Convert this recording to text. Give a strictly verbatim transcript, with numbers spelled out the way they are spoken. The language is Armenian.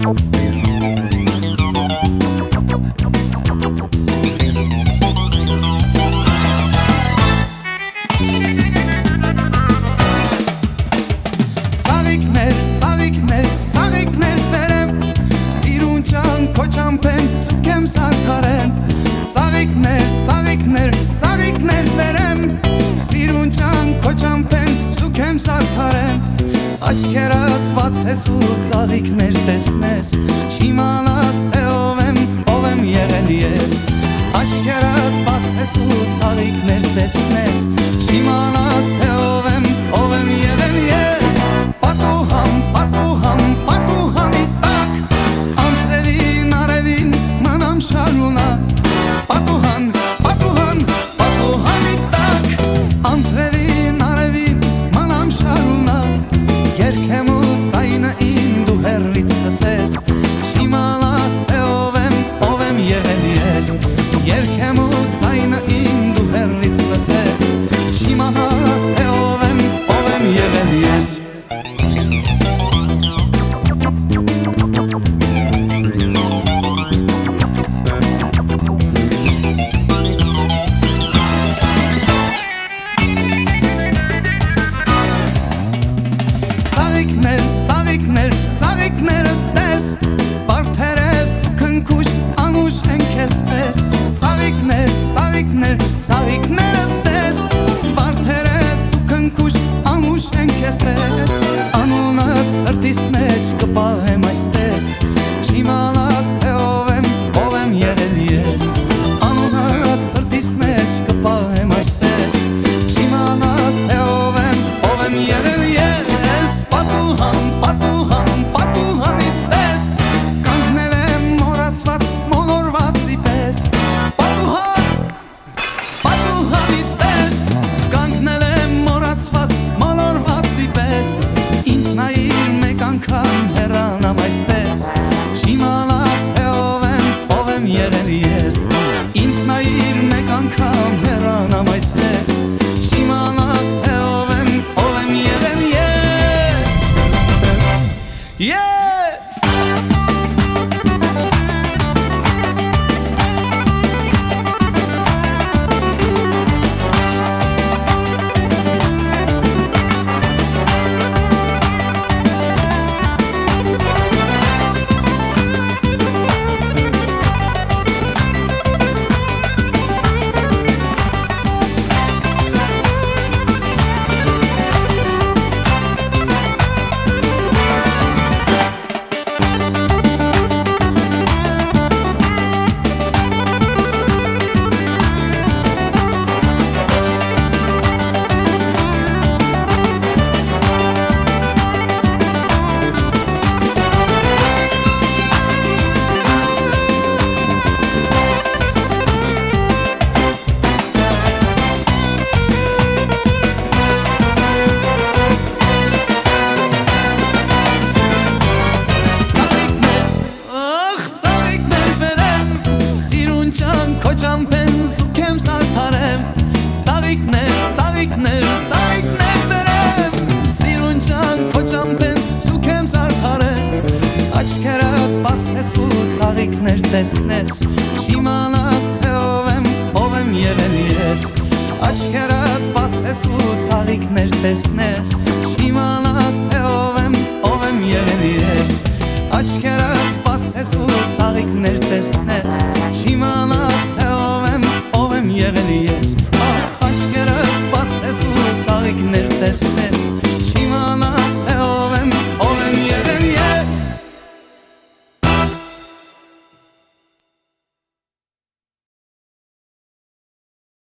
Ծաղիկներ, ծաղիկներ, ծաղիկներ բերեմ, սիրուն ջան քո ճամփեն ցուկեմ սարքարեմ։ Ծաղիկներ, ծաղիկներ, ծաղիկներ բերեմ, սիրուն ջան քո ճամփեն ցուկեմ սարքարեմ։ Աչքերդ բացես ու ծաղիկներ տեսնես, չիմանաս թե ով եմ, ով եմ եղել ես։ Աչքերդ բացես ու ծաղիկներ տեսնես, չիմանաս թե ով եմ, ով եմ եղել ես։ Պատուհան, պատուհան, պատուհանի տակ, անձրևին արևին մնամ շարունակ։ Պատուհան, պատուհան, պատուհանի տակ, անձրևին արևին մնամ շարունակ։ Երգեմ ու ձայնը իմ դու հեռվից լսես, չիմանաս թե ով եմ, ով եմ եղել ես։ Երգեմ ու ձայնը իմ դու հեռվից լսես, չիմանաս թե ով եմ, ով եմ եղել ես։ Ծաղիկներ, ծաղիկներ, ծաղիկներս տես, բարդեր ես ու քնքուշ անուշ են քեզ պես։ Ծաղիկներ, ծաղիկներ, ծաղիկներս տես, բարդեր ես ու քնքուշ անուշ են քեզ պես։ Անունդ սրտիս մեջ կպահեմ այսպես, չիմանաս թե ով եմ, ով եմ եղել ես։ Անունդ սրտիս մեջ կպահեմ այսպես, չիմանաս թե ով եմ, ով եմ եղել ես։ Պատուհան, պատուհան, պատուհանից տես, կանգնել եմ մոռացված մոլորվածի պես։ Պատուհան, պատուհանից տես, կանգնել եմ մոռացված մոլորվածի պես։ Ինձ նայիր մեկ անգամ հեռանամ այսպես, չիմանաս թե ով եմ, ով եմ եղել ես։ Ինձ նայիր մեկ անգամ հեռանամ այսպես, չիմանաս թե ով եմ, ով եմ եղել ես։ Yes! Քո ճամփեն զուգեմ սարդարեմ, ծաղիկներ, ծաղիկներ, ծաղիկներ բերեմ, սիրուն ջան քո ճամփեն զուգեմ սարդարեմ։ Աչքերդ բացես ու ծաղիկներ տեսնես, չիմանաս թե ով եմ, ով եմ եղել ես։ Աչքերդ բացես ու ծաղիկներ տեսնես, չիմանաս թե ով եմ, ով եմ եղել ես։ Աչքերդ բացես ու ծաղիկներ տեսնես,